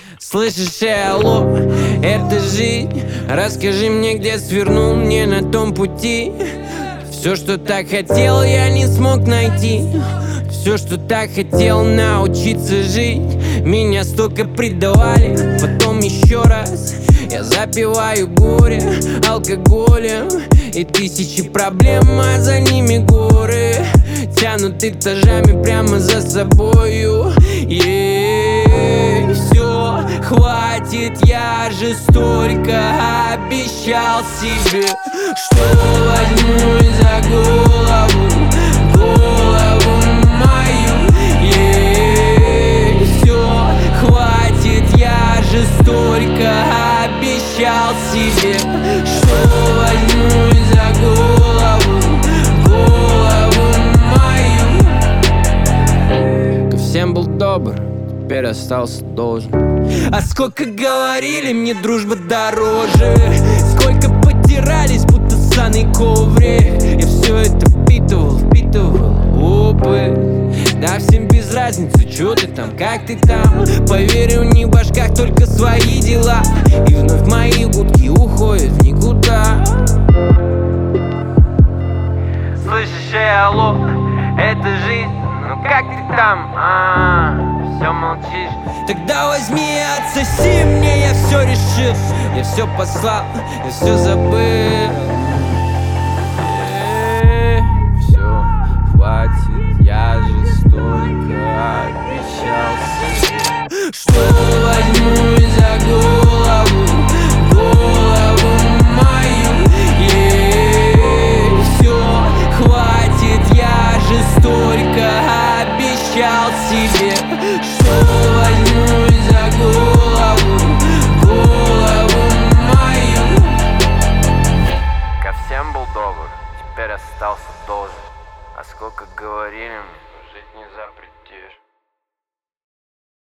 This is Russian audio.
Слышишь, алло, это жизнь. Расскажи мне, где свернул мне на том пути. Все, что так хотел, я не смог найти. Все, что так хотел научиться жить. Меня столько предавали, потом еще раз. Я запиваю горе алкоголем. И тысячи проблем, а за ними горы тянут этажами прямо за собою. Все, хватит, я же столько обещал себе, что возьмусь за голову мою. Все, хватит, я же столько обещал себе, что возьмусь за голову мою. Ко всем был добр, теперь остался должен. А сколько говорили, мне дружба дороже. Сколько потирались, будто ссаный коврик. Я все это впитывал опыт. Да всем без разницы, чё ты там, как ты там. Поверь, у них в башках только свои дела. И вновь мои гудки уходят в никуда. Слышишь, алло, это жизнь. Ну как ты там, все молчишь. Тогда возьми и отсоси мне, я все решил. Я все послал, я все забыл. Все, хватит, я же столько обещал себе, что возьмусь за голову мою. Все, хватит, я же столько обещал себе, что возьмусь за голову мою. Ко всем был добр, теперь остался должен. А сколько говорили, жить не запретишь.